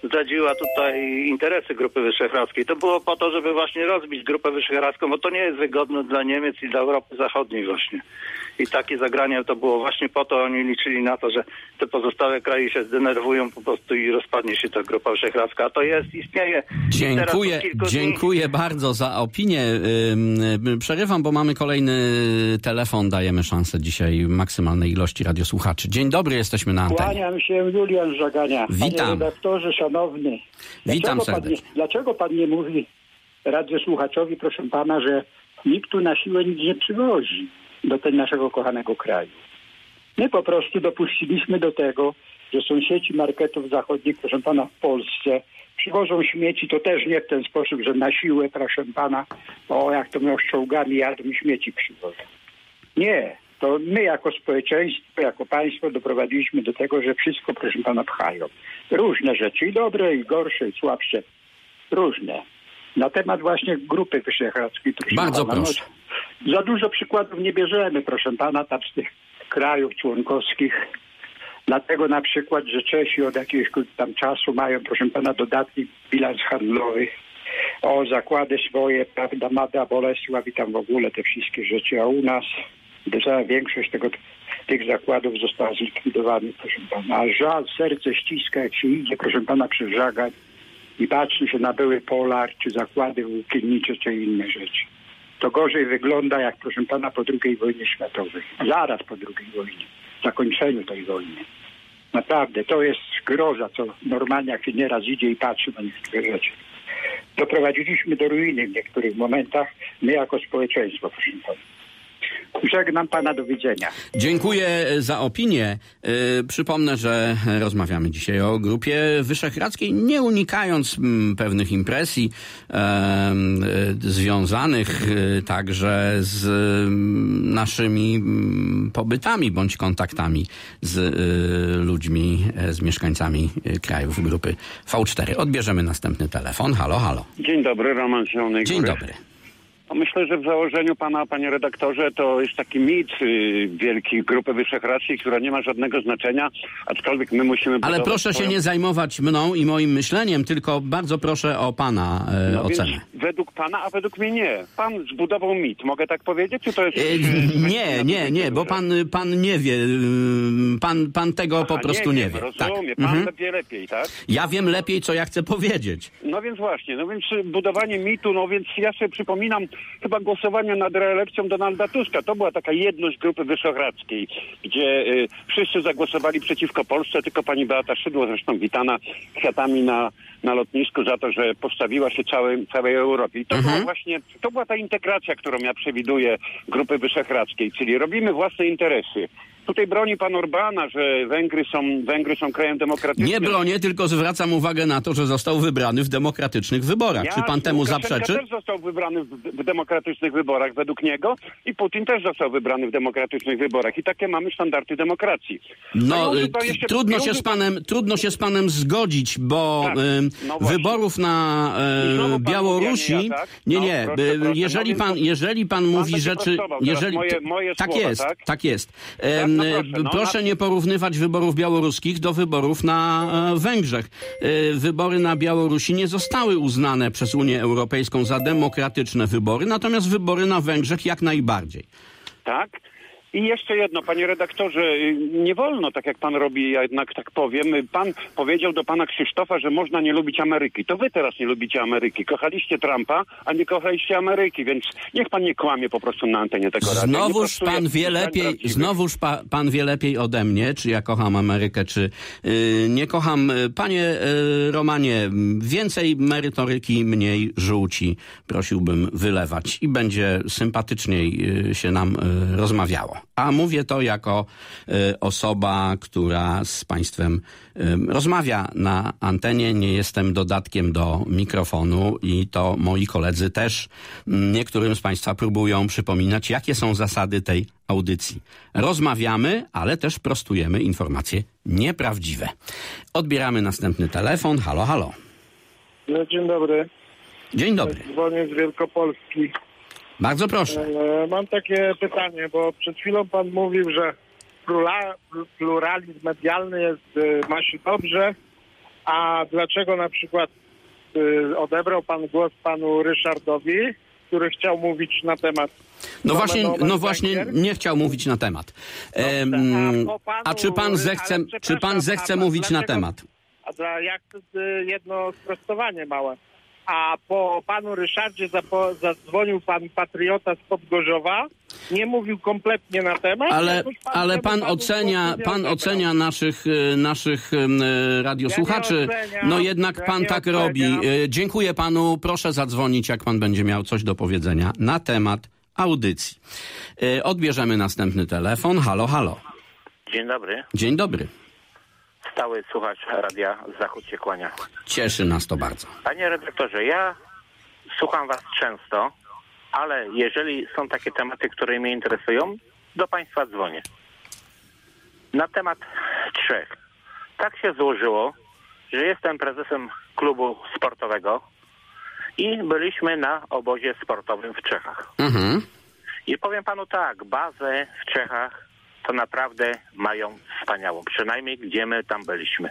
zdradziła tutaj interesy Grupy Wyszehradzkiej. To było po to, żeby właśnie rozbić Grupę Wyszehradzką, bo to nie jest wygodne dla Niemiec i dla Europy Zachodniej właśnie. I takie zagranie to było właśnie po to, oni liczyli na to, że te pozostałe kraje się zdenerwują po prostu i rozpadnie się ta Grupa Wyszehradzka. A to jest, istnieje. Dziękuję, dziękuję bardzo za opinię. Przerywam, bo mamy kolejny telefon. Dajemy szansę dzisiaj maksymalnej ilości radiosłuchaczy. Dzień dobry, jesteśmy na antenie. Kłaniam się, Julian Żagania. Witam. Panie redaktorze, szanowny. Witam dlaczego serdecznie. Pan nie, dlaczego pan nie mówi radiosłuchaczowi, proszę pana, że nikt tu na siłę nic nie przywozi do tego naszego kochanego kraju? My po prostu dopuściliśmy do tego, że sąsiedzi marketów zachodnich, proszę pana, w Polsce przywożą śmieci, to też nie w ten sposób, że na siłę, proszę pana, o jak to miał z czołgami jadą i śmieci przywożą. Nie, to my jako społeczeństwo, jako państwo doprowadziliśmy do tego, że wszystko, proszę pana, pchają. Różne rzeczy, i dobre, i gorsze, i słabsze. Różne. Na temat właśnie Grupy Wyszehradzkiej. Bardzo pana, proszę. No, za dużo przykładów nie bierzemy, proszę pana, tam z tych krajów członkowskich. Dlatego na przykład, że Czesi od jakiegoś tam czasu mają, proszę pana, dodatni bilans handlowy. O, zakłady swoje, prawda, Mada, Bolesław i tam w ogóle te wszystkie rzeczy. A u nas duża większość tego, tych zakładów została zlikwidowana, proszę pana. A żal, serce ściska, jak się idzie, proszę pana, przez Żagań i patrzy się na były polar, czy zakłady włókiennicze, czy inne rzeczy. To gorzej wygląda, jak, proszę pana, po drugiej wojnie światowej. Zaraz po drugiej wojnie. Zakończeniu tej wojny. Naprawdę, to jest groza, co normalnie, jak się nieraz idzie i patrzy na niektóre rzeczy. Doprowadziliśmy do ruiny w niektórych momentach, my jako społeczeństwo, proszę pana. Żegnam pana, do widzenia. Dziękuję za opinię. Yy, przypomnę, że rozmawiamy dzisiaj o Grupie Wyszehradzkiej, nie unikając m, pewnych impresji yy, yy, związanych yy, także z yy, naszymi yy, pobytami bądź kontaktami z yy, ludźmi, yy, z mieszkańcami yy, krajów Grupy V cztery. Odbierzemy następny telefon. Halo, halo. Dzień dobry, Roman Zielonej Dzień Góry. dobry. Myślę, że w założeniu pana, panie redaktorze, to jest taki mit y, wielkiej Grupy Wyszehradzkiej, która nie ma żadnego znaczenia, aczkolwiek my musimy... Ale proszę swoją... się nie zajmować mną i moim myśleniem, tylko bardzo proszę o pana e, no ocenę. Więc według pana, a według mnie nie. Pan zbudował mit, mogę tak powiedzieć? Czy to jest... E, nie, nie, nie, bo pan, pan nie wie, pan, pan tego Aha, po prostu nie, nie wie. Rozumiem, Tak. pan Mhm. wie lepiej, tak? Ja wiem lepiej, co ja chcę powiedzieć. No więc właśnie, no więc budowanie mitu, no więc ja sobie przypominam chyba głosowania nad reelekcją Donalda Tuska. To była taka jedność Grupy Wyszehradzkiej, gdzie y, wszyscy zagłosowali przeciwko Polsce, tylko pani Beata Szydło, zresztą witana kwiatami na, na lotnisku za to, że postawiła się całej, całej Europie. I to Mhm. była właśnie, to była ta integracja, którą ja przewiduję Grupy Wyszehradzkiej, czyli robimy własne interesy. Tutaj broni pan Orbana, że Węgry są, Węgry są krajem demokratycznym. Nie bronię, tylko zwracam uwagę na to, że został wybrany w demokratycznych wyborach. Jasne, Czy pan temu Łukaszenka zaprzeczy? też został wybrany w, w demokratycznych wyborach według niego i Putin też został wybrany w demokratycznych wyborach. I takie mamy standardy demokracji. No, i y, to jeszcze trudno się, pieniądze- z panem, trudno się z panem zgodzić, bo Tak, y, no właśnie. wyborów na I znowu y, pan Białorusi... mówi, a nie ja, tak? Nie, No, nie, proszę, y, proszę. jeżeli, No pan, więc- jeżeli pan pan mówi będzie rzeczy... prostował teraz Jeżeli, moje- moje tak słowa, jest, tak? tak jest. Tak, no Y, proszę, no, proszę na- nie porównywać wyborów białoruskich do wyborów na e, Węgrzech. E, wybory na Białorusi nie zostały uznane przez Unię Europejską za demokratyczne wybory, natomiast wybory na Węgrzech jak najbardziej. Tak? I jeszcze jedno, panie redaktorze, nie wolno, tak jak pan robi, ja jednak tak powiem. Pan powiedział do pana Krzysztofa, że można nie lubić Ameryki. To wy teraz nie lubicie Ameryki. Kochaliście Trumpa, a nie kochaliście Ameryki, więc niech pan nie kłamie po prostu na antenie tego radia. Nie Znowuż prostuje pan wie zdań lepiej, prawdziwych. znowuż pa, pan wie lepiej ode mnie, czy ja kocham Amerykę, czy y, nie kocham. Panie y, Romanie, więcej merytoryki, mniej żółci prosiłbym wylewać i będzie sympatyczniej y, się nam y, rozmawiało. A mówię to jako y, osoba, która z państwem y, rozmawia na antenie. Nie jestem dodatkiem do mikrofonu i to moi koledzy też niektórym z państwa próbują przypominać, jakie są zasady tej audycji. Rozmawiamy, ale też prostujemy informacje nieprawdziwe. Odbieramy następny telefon. Halo, halo. No, dzień dobry. Dzień dobry. Dzwonię z Wielkopolski. Bardzo proszę. E, mam takie pytanie, bo przed chwilą pan mówił, że plura, pluralizm medialny jest, e, ma się dobrze, A dlaczego na przykład y, odebrał pan głos panu Ryszardowi, który chciał mówić na temat... No właśnie, no właśnie nie chciał mówić na temat. Ehm, a, a czy pan zechce, czy pan zechce mówić na temat? A dla, jak y, jedno sprostowanie małe. A po panu Ryszardzie zapo, zadzwonił pan patriota spod Gorzowa, nie mówił kompletnie na temat. Ale, ale pan ocenia, pan ocenia naszych, naszych radiosłuchaczy. Ja oceniam, no jednak ja pan tak oceniam. robi. Dziękuję panu. Proszę zadzwonić, jak pan będzie miał coś do powiedzenia na temat audycji. Odbierzemy następny telefon. Halo, halo. Dzień dobry. Dzień dobry. Stały słuchacz Radia Zachód się kłania. Cieszy nas to bardzo. Panie redaktorze, ja słucham was często, ale jeżeli są takie tematy, które mnie interesują, do państwa dzwonię. Na temat Czech. Tak się złożyło, że jestem prezesem klubu sportowego i byliśmy na obozie sportowym w Czechach. Mhm. I powiem panu tak, bazę w Czechach to naprawdę mają wspaniałą. Przynajmniej gdzie my tam byliśmy.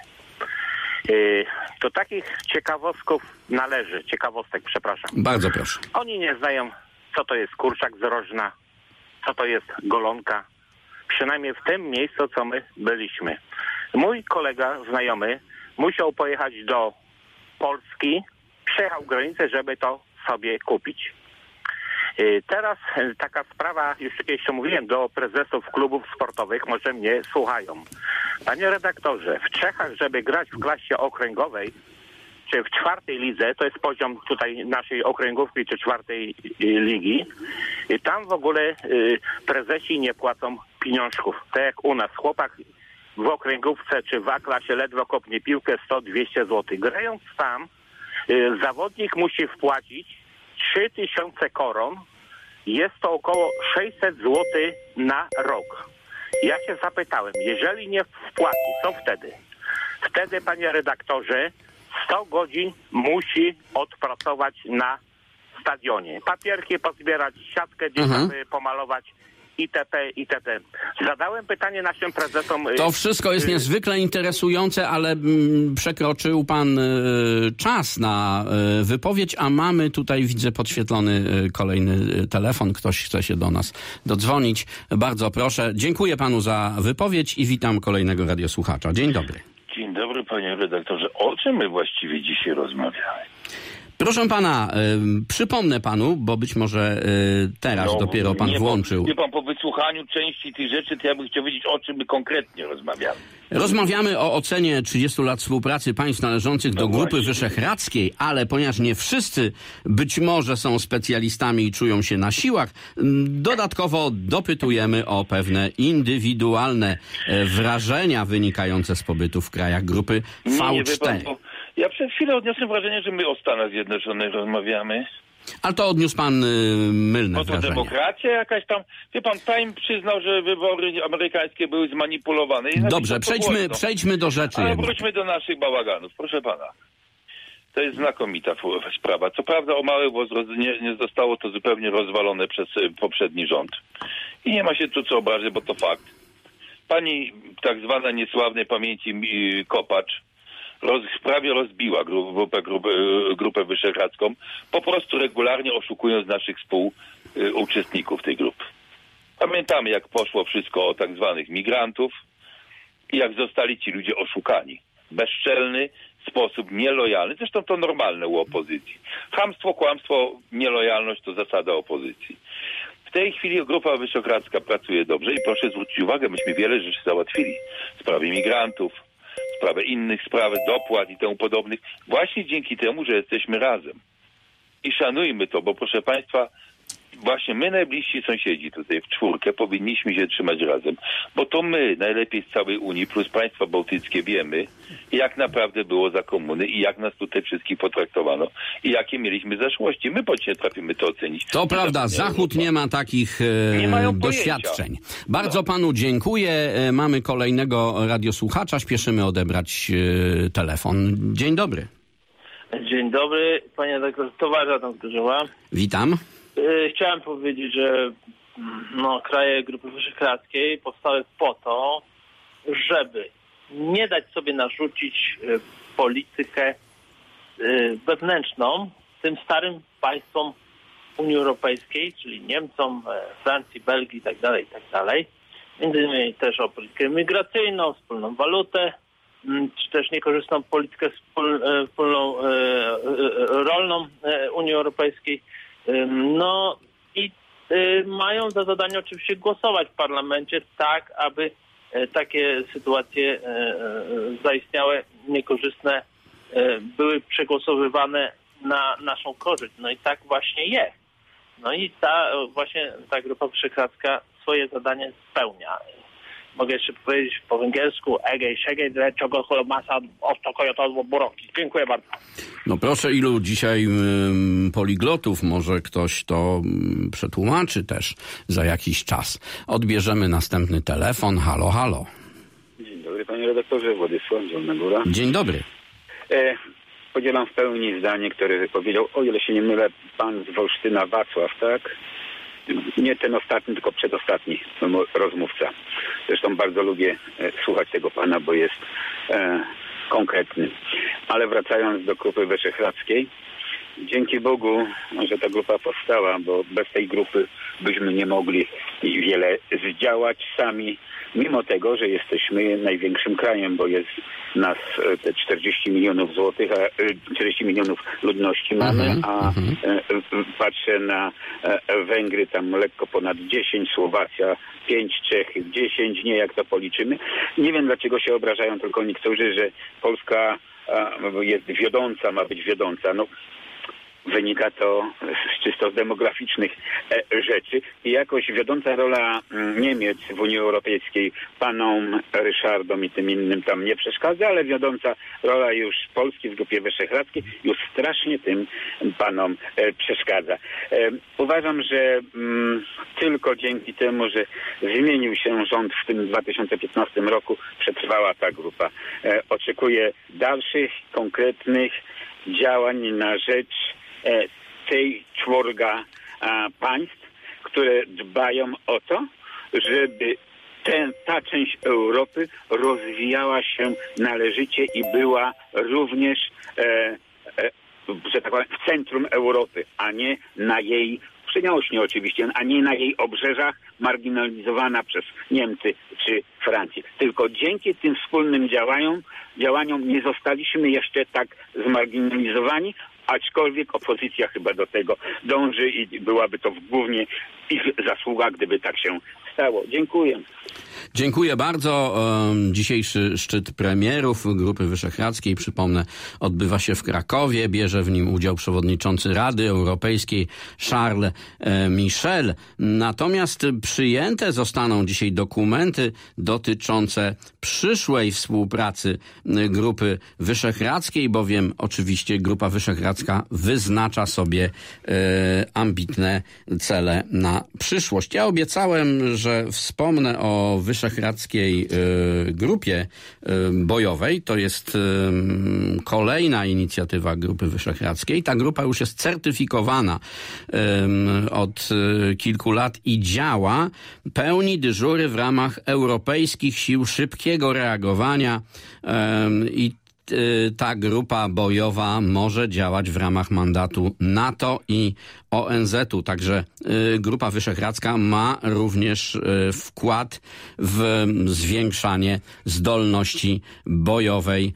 Yy, do takich ciekawostków należy, ciekawostek, przepraszam. Bardzo proszę. Oni nie znają, co to jest kurczak z rożna, co to jest golonka. Przynajmniej w tym miejscu, co my byliśmy. Mój kolega, znajomy, musiał pojechać do Polski, przejechał granicę, żeby to sobie kupić. Teraz taka sprawa, już kiedyś to mówiłem, do prezesów klubów sportowych, może mnie słuchają. Panie redaktorze, w Czechach, żeby grać w klasie okręgowej, czy w czwartej lidze, to jest poziom tutaj naszej okręgówki, czy czwartej ligi, tam w ogóle prezesi nie płacą pieniążków. Tak jak u nas, chłopak w okręgówce, czy w A-klasie ledwo kopnie piłkę sto dwieście złotych. Grając tam, zawodnik musi wpłacić trzy tysiące koron, jest to około sześćset złotych na rok. Ja się zapytałem, jeżeli nie wpłaci, co wtedy? Wtedy, panie redaktorze, sto godzin musi odpracować na stadionie. Papierki pozbierać, siatkę gdzieś tam mhm. pomalować itp. itp. Zadałem pytanie naszym prezesom. To wszystko jest niezwykle interesujące, ale mm, przekroczył pan y, czas na y, wypowiedź, a mamy tutaj, widzę, podświetlony y, kolejny y, telefon. Ktoś chce się do nas dodzwonić. Bardzo proszę. Dziękuję panu za wypowiedź i witam kolejnego radiosłuchacza. Dzień dobry. Dzień dobry, panie redaktorze. O czym my właściwie dzisiaj rozmawiamy? Proszę pana, y, przypomnę panu, bo być może y, teraz no, dopiero pan nie, włączył. Nie pan po wysłuchaniu części tych rzeczy, to ja bym chciał wiedzieć, o czym my konkretnie rozmawiamy. Rozmawiamy o ocenie trzydziestu lat współpracy państw należących do no Grupy właśnie. Wyszehradzkiej, ale ponieważ nie wszyscy być może są specjalistami i czują się na siłach, dodatkowo dopytujemy o pewne indywidualne wrażenia wynikające z pobytu w krajach Grupy V cztery. Nie, nie, ja przez chwilę odniosłem wrażenie, że my o Stanach Zjednoczonych rozmawiamy. Ale to odniósł pan y, mylne no to wrażenie. Demokracja jakaś tam... Wie pan, Time przyznał, że wybory amerykańskie były zmanipulowane. I Dobrze, przejdźmy, przejdźmy do rzeczy. Ale jednak. wróćmy do naszych bałaganów. Proszę pana. To jest znakomita sprawa. Co prawda o mały włos nie, nie zostało to zupełnie rozwalone przez poprzedni rząd. I nie ma się tu co obrazić, bo to fakt. Pani tak zwana niesławnej pamięci Kopacz Roz, prawie rozbiła grupę, grupę, grupę wyszehradzką, po prostu regularnie oszukując naszych współuczestników tej grupy. Pamiętamy, jak poszło wszystko o tak zwanych migrantów i jak zostali ci ludzie oszukani. Bezczelny sposób, nielojalny. Zresztą to normalne u opozycji. Chamstwo, kłamstwo, nielojalność to zasada opozycji. W tej chwili Grupa Wyszehradzka pracuje dobrze i proszę zwrócić uwagę, myśmy wiele rzeczy załatwili. Sprawy migrantów, sprawę innych spraw, dopłat i temu podobnych, właśnie dzięki temu, że jesteśmy razem. I szanujmy to, bo proszę państwa, właśnie my, najbliżsi sąsiedzi tutaj w czwórkę, powinniśmy się trzymać razem, bo to my, najlepiej z całej Unii, plus państwa bałtyckie, wiemy, jak naprawdę było za komuny i jak nas tutaj wszystkich potraktowano i jakie mieliśmy zaszłości. My bądź nie trafimy to ocenić. To prawda, Zachód nie ma takich e, nie mają doświadczeń. Bardzo no. panu dziękuję. E, mamy kolejnego radiosłuchacza. Śpieszymy odebrać e, telefon. Dzień dobry. Dzień dobry, panie redaktorze. Towarza tam Gorzowa. Witam. Chciałem powiedzieć, że no, kraje Grupy Wyszehradzkiej powstały po to, żeby nie dać sobie narzucić politykę wewnętrzną tym starym państwom Unii Europejskiej, czyli Niemcom, Francji, Belgii itd., itd. Między innymi też o politykę migracyjną, wspólną walutę, czy też niekorzystną politykę wspólną rolną Unii Europejskiej. No i mają za zadanie oczywiście głosować w parlamencie tak, aby takie sytuacje zaistniałe, niekorzystne, były przegłosowywane na naszą korzyść. No i tak właśnie jest. No i ta właśnie ta Grupa Wyszehradzka swoje zadanie spełnia. Mogę jeszcze powiedzieć po węgiersku egej, szegej, czego masa ostokojo to buroki. Dziękuję bardzo. No proszę, ilu dzisiaj um, poliglotów, może ktoś to um, przetłumaczy też za jakiś czas. Odbierzemy następny telefon. Halo, halo. Dzień dobry, panie redaktorze. Władysław, Zielona Góra. Dzień dobry. E, podzielam w pełni zdanie, które wypowiedział, o ile się nie mylę, pan z Wolsztyna Wacław, tak? Nie ten ostatni, tylko przedostatni rozmówca. Zresztą bardzo lubię e, słuchać tego pana, bo jest e, konkretny. Ale wracając do Grupy Wyszehradzkiej, dzięki Bogu, że ta grupa powstała, bo bez tej grupy byśmy nie mogli wiele zdziałać sami, mimo tego, że jesteśmy największym krajem, bo jest nas te czterdzieści milionów złotych, a czterdzieści milionów ludności mamy, mm-hmm, a mm-hmm. patrzę na Węgry, tam lekko ponad dziesięć, Słowacja pięć, Czechy dziesięć, nie jak to policzymy. Nie wiem, dlaczego się obrażają tylko niektórzy, że Polska jest wiodąca, ma być wiodąca. No, wynika to z czysto demograficznych rzeczy i jakoś wiodąca rola Niemiec w Unii Europejskiej panom Ryszardom i tym innym tam nie przeszkadza, ale wiodąca rola już Polski w Grupie Wyszehradzkiej już strasznie tym panom przeszkadza. Uważam, że tylko dzięki temu, że zmienił się rząd w tym dwa tysiące piętnastym roku, przetrwała ta grupa. Oczekuję dalszych, konkretnych działań na rzecz tej czworga państw, które dbają o to, żeby ten, ta część Europy rozwijała się należycie i była również e, e, że tak powiem, w centrum Europy, a nie na jej przenośnie oczywiście, a nie na jej obrzeżach marginalizowana przez Niemcy czy Francję. Tylko dzięki tym wspólnym działaniom, działaniom nie zostaliśmy jeszcze tak zmarginalizowani, aczkolwiek opozycja chyba do tego dąży i byłaby to głównie ich zasługa, gdyby tak się stało. Dziękuję. Dziękuję bardzo. Dzisiejszy szczyt premierów Grupy Wyszehradzkiej, przypomnę, odbywa się w Krakowie. Bierze w nim udział przewodniczący Rady Europejskiej Charles Michel. Natomiast przyjęte zostaną dzisiaj dokumenty dotyczące przyszłej współpracy Grupy Wyszehradzkiej, bowiem oczywiście Grupa Wyszehradzka wyznacza sobie ambitne cele na przyszłość. Ja obiecałem, że wspomnę o Wyszehradzkiej Grupie Bojowej. To jest kolejna inicjatywa Grupy Wyszehradzkiej. Ta grupa już jest certyfikowana od kilku lat i działa. Pełni dyżury w ramach europejskich sił szybkiego reagowania i ta grupa bojowa może działać w ramach mandatu NATO i O N Z u. Także Grupa Wyszehradzka ma również wkład w zwiększanie zdolności bojowej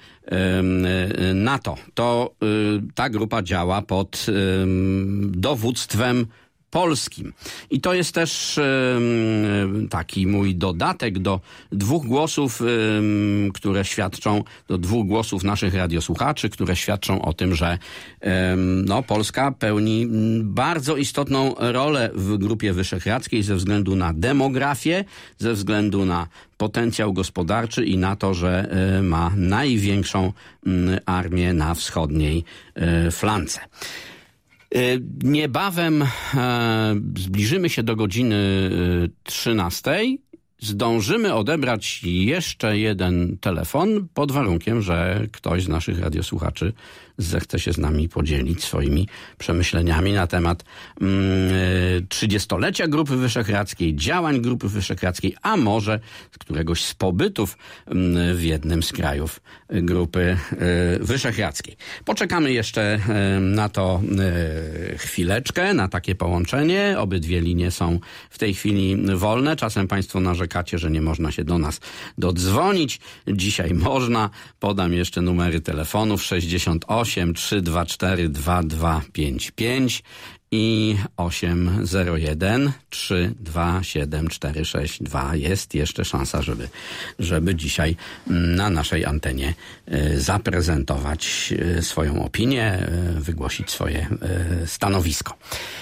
NATO. To ta grupa działa pod dowództwem polskim. I to jest też taki mój dodatek do dwóch głosów, które świadczą, do dwóch głosów naszych radiosłuchaczy, które świadczą o tym, że no, Polska pełni bardzo istotną rolę w Grupie Wyszehradzkiej ze względu na demografię, ze względu na potencjał gospodarczy i na to, że ma największą armię na wschodniej flance. Niebawem e, zbliżymy się do godziny trzynastej. Zdążymy odebrać jeszcze jeden telefon pod warunkiem, że ktoś z naszych radiosłuchaczy zechce się z nami podzielić swoimi przemyśleniami na temat trzydziestolecia mm, Grupy Wyszehradzkiej, działań Grupy Wyszehradzkiej, a może z któregoś z pobytów mm, w jednym z krajów Grupy y, Wyszehradzkiej. Poczekamy jeszcze y, na to y, chwileczkę, na takie połączenie. Obydwie linie są w tej chwili wolne. Czasem Państwo narzekacie, że nie można się do nas dodzwonić. Dzisiaj można. Podam jeszcze numery telefonów sześćdziesiąt osiem, trzysta dwadzieścia cztery, dwa dwa pięć pięć i osiem zero jeden, trzy dwa siedem, cztery sześć dwa. Jest jeszcze szansa, żeby, żeby dzisiaj na naszej antenie zaprezentować swoją opinię, wygłosić swoje stanowisko.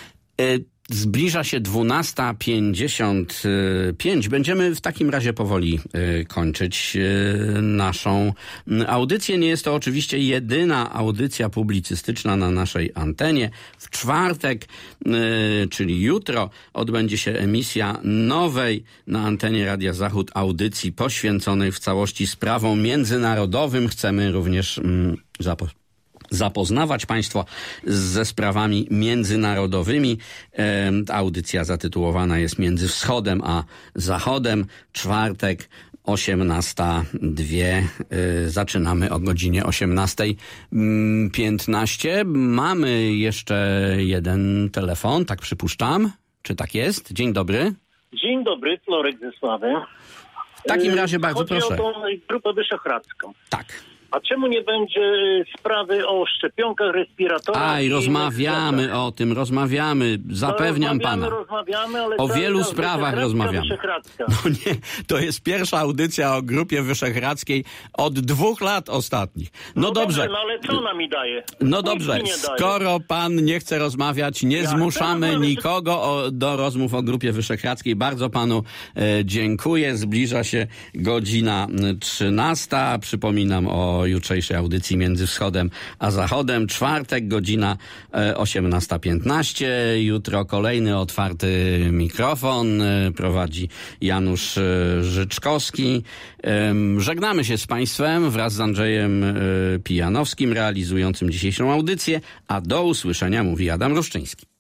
Zbliża się dwunasta pięćdziesiąt pięć. Będziemy w takim razie powoli kończyć naszą audycję. Nie jest to oczywiście jedyna audycja publicystyczna na naszej antenie. W czwartek, czyli jutro, odbędzie się emisja nowej na antenie Radia Zachód audycji poświęconej w całości sprawom międzynarodowym. Chcemy również zapoznać zapoznawać Państwa ze sprawami międzynarodowymi. E, audycja zatytułowana jest Między Wschodem a Zachodem. Czwartek, osiemnasta dwie. E, zaczynamy o godzinie osiemnasta piętnaście. Mamy jeszcze jeden telefon, tak przypuszczam. Czy tak jest? Dzień dobry. Dzień dobry, Florek ze Sławy. W takim razie bardzo Chodzi proszę. o tą Grupę Wyszehradzką. Tak. A czemu nie będzie sprawy o szczepionkach, respiratorach? Aj, rozmawiamy o tym, rozmawiamy, zapewniam no, rozmawiamy, pana. Rozmawiamy, ale o wielu sprawach rozmawiamy. Wyszehradzka. No nie, to jest pierwsza audycja o Grupie Wyszehradzkiej od dwóch lat ostatnich. No, no dobrze. dobrze. No ale co ona mi daje? No Nic dobrze, skoro pan nie chce rozmawiać, nie ja zmuszamy chcę, nikogo o, do rozmów o Grupie Wyszehradzkiej. Bardzo panu e, dziękuję. Zbliża się godzina trzynasta. Przypominam o jutrzejszej audycji Między Wschodem a Zachodem. Czwartek, godzina osiemnasta piętnaście. Jutro kolejny otwarty mikrofon. Prowadzi Janusz Życzkowski. Żegnamy się z Państwem wraz z Andrzejem Pijanowskim, realizującym dzisiejszą audycję, a do usłyszenia mówi Adam Ruszczyński.